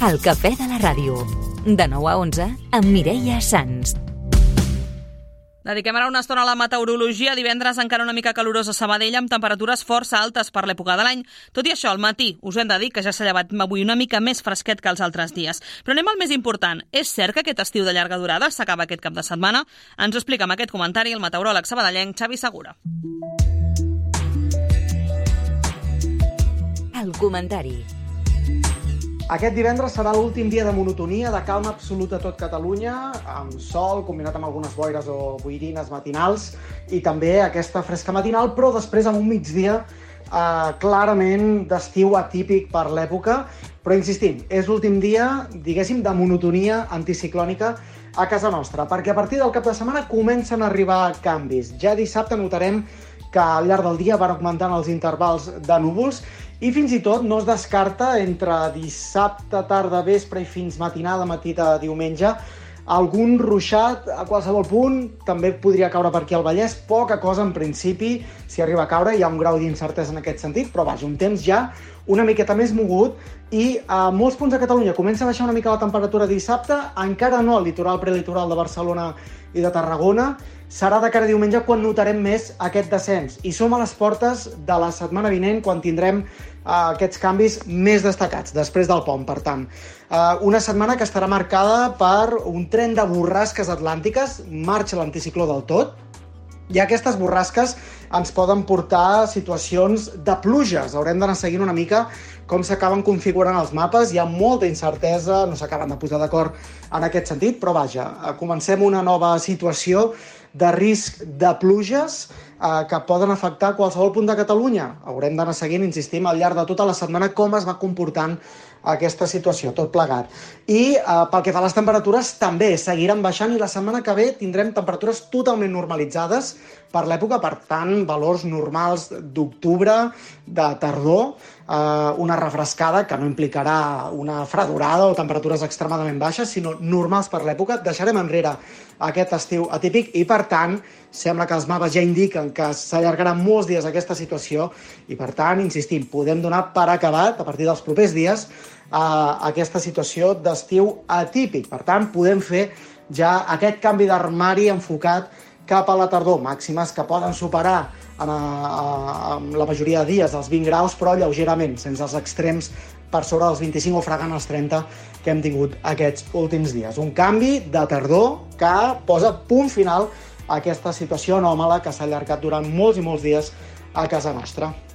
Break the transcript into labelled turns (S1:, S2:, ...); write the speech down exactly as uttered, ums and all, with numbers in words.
S1: El cafè de la ràdio. De nou a onze, amb Mireia Sans.
S2: Dediquem ara una estona a la meteorologia. Divendres encara una mica calorós a Sabadell, amb temperatures força altes per l'època de l'any. Tot i això, al matí us hem de dir que ja s'ha llevat avui una mica més fresquet que els altres dies. Però anem al més important. És cert que aquest estiu de llarga durada s'acaba aquest cap de setmana? Ens ho explica amb aquest comentari el meteoròleg sabadellenc Xavi Segura.
S1: El comentari.
S3: Aquest divendres serà l'últim dia de monotonia, de calma absoluta a tot Catalunya, amb sol, combinat amb algunes boires o boirines matinals, i també aquesta fresca matinal, però després amb un migdia eh, clarament d'estiu atípic per l'època. Però insistim, és l'últim dia, diguéssim, de monotonia anticiclònica a casa nostra, perquè a partir del cap de setmana comencen a arribar canvis. Ja dissabte notarem que al llarg del dia van augmentant els intervals de núvols i fins i tot no es descarta entre dissabte, tarda, vespre i fins matinada, matí de diumenge, algun ruixat a qualsevol punt. També podria caure per aquí al Vallès, poca cosa en principi, si arriba a caure, hi ha un grau d'incertesa en aquest sentit, però vaja, un temps ja una miqueta més mogut i a molts punts de Catalunya comença a baixar una mica la temperatura dissabte, encara no al litoral prelitoral de Barcelona i de Tarragona. Serà de cara a diumenge quan notarem més aquest descens. I som a les portes de la setmana vinent, quan tindrem uh, aquests canvis més destacats, després del pont, per tant. Uh, una setmana que estarà marcada per un tren de borrasques atlàntiques, marxa l'anticicló del tot, i aquestes borrasques ens poden portar situacions de pluges. Haurem d'anar seguint una mica com s'acaben configurant els mapes. Hi ha molta incertesa, no s'acaben de posar d'acord en aquest sentit, però vaja, comencem una nova situació de risc de pluges eh, que poden afectar qualsevol punt de Catalunya. Haurem d'anar seguint, insistim, al llarg de tota la setmana com es va comportant aquesta situació, tot plegat. I eh, pel que fa a les temperatures, també seguiran baixant i la setmana que ve tindrem temperatures totalment normalitzades per l'època, per tant, valors normals d'octubre, de tardor, eh, una refrescada que no implicarà una fredorada o temperatures extremadament baixes, sinó normals per l'època. Deixarem enrere aquest estiu atípic i, per tant, sembla que els mapes ja indiquen que s'allargarà molts dies aquesta situació i, per tant, insistim, podem donar per acabat, a partir dels propers dies, eh, aquesta situació d'estiu atípic. Per tant, podem fer ja aquest canvi d'armari enfocat cap a la tardor, màximes que poden superar en, a, en la majoria de dies els vint graus, però lleugerament, sense els extrems per sobre dels vint-i-cinc o fregant els trenta que hem tingut aquests últims dies. Un canvi de tardor que posa punt final a aquesta situació anòmala que s'ha allargat durant molts i molts dies a casa nostra.